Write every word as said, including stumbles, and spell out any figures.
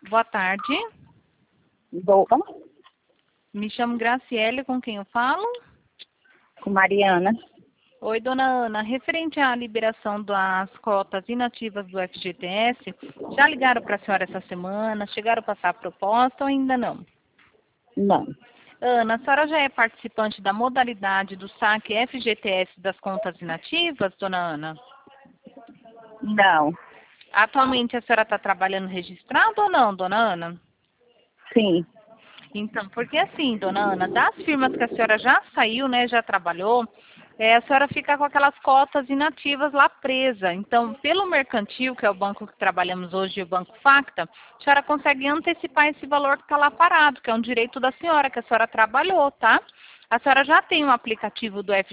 Boa tarde. Boa, Me chamo Graciele, com quem eu falo? com Mariana. Oi, dona Ana. Referente à liberação das cotas inativas do F G T S, já ligaram para a senhora essa semana? Chegaram a passar a proposta ou ainda não? Não, Ana, a senhora já é participante da modalidade do saque F G T S das contas inativas, dona Ana? não, Atualmente a senhora está trabalhando registrado ou não, dona Ana? sim, Então, porque assim, dona Ana, das firmas que a senhora já saiu, né, já trabalhou, é, a senhora fica com aquelas cotas inativas lá presa. Então, pelo mercantil, que é o banco que trabalhamos hoje, o Banco Facta, a senhora consegue antecipar esse valor que está lá parado, que é um direito da senhora, que a senhora trabalhou, tá? A senhora já tem um aplicativo do F